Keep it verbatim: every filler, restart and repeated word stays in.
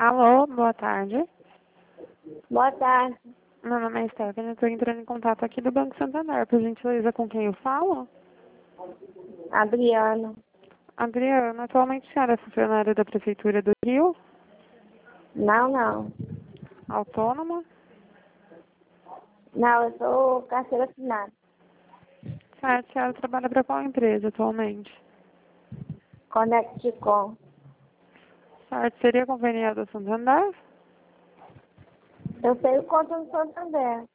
Alô, boa tarde. Boa tarde. Meu nome é Stephanie, eu estou entrando em contato aqui do Banco Santander. Por gentileza, com quem eu falo? Adriana. Adriana, atualmente a senhora é funcionária da Prefeitura do Rio? Não, não. Autônoma? Não, eu sou carteira assinada. Certo, a senhora trabalha para qual empresa atualmente? Conecticom. Certo, seria conveniente do Santander? Eu tenho conta no Santander.